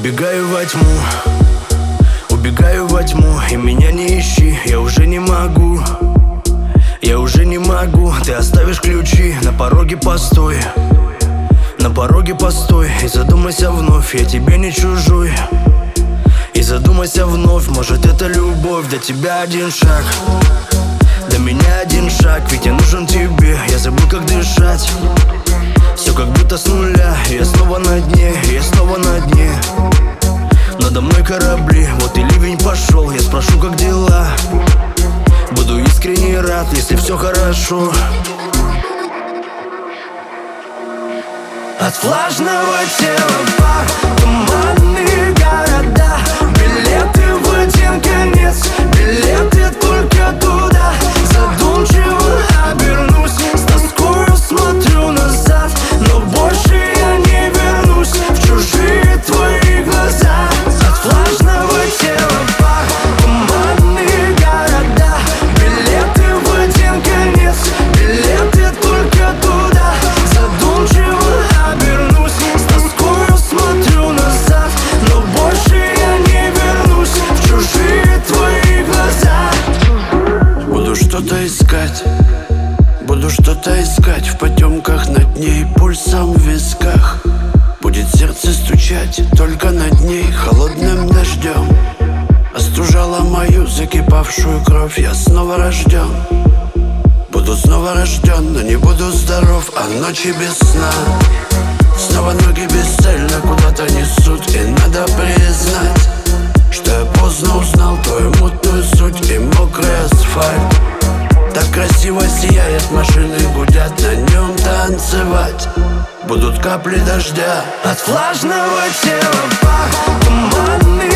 Убегаю во тьму, убегаю во тьму, и меня не ищи, я уже не могу. Я уже не могу, ты оставишь ключи, на пороге постой. На пороге постой и задумайся вновь, я тебе не чужой. И задумайся вновь, может это любовь. До тебя один шаг, до меня один шаг, ведь я нужен тебе. Я забыл, как дышать, все как будто с нуля. Я снова на дне, я снова на дне. Надо мной корабли, вот и ливень пошел. Я спрошу, как дела, буду искренне рад, если все хорошо. От влажного тела пар, туманные города, билеты в один конец, билеты только туда. Задумчиво обернусь, с тоскою смотрю назад, но больше я не вернусь в чужие твои глаза. От влажного тела пар, туманные города, билеты в один конец, билеты только туда. Задумчиво обернусь, с тоскою смотрю назад, но больше я не вернусь в чужие твои глаза. Буду что-то искать, буду что-то искать в потемках над ней, пульсом в висках. Будет сердце стучать только над ней холодным дождем. Остужала мою закипавшую кровь, я снова рожден. Буду снова рожден, но не буду здоров, а ночи без сна. Снова ноги бесцельно куда-то несут, и надо признать, что я поздно узнал твою мутную суть и мокрый асфальт. Так красиво сияет, машины гудят, на нем танцевать будут капли дождя. От влажного тела пар, туманный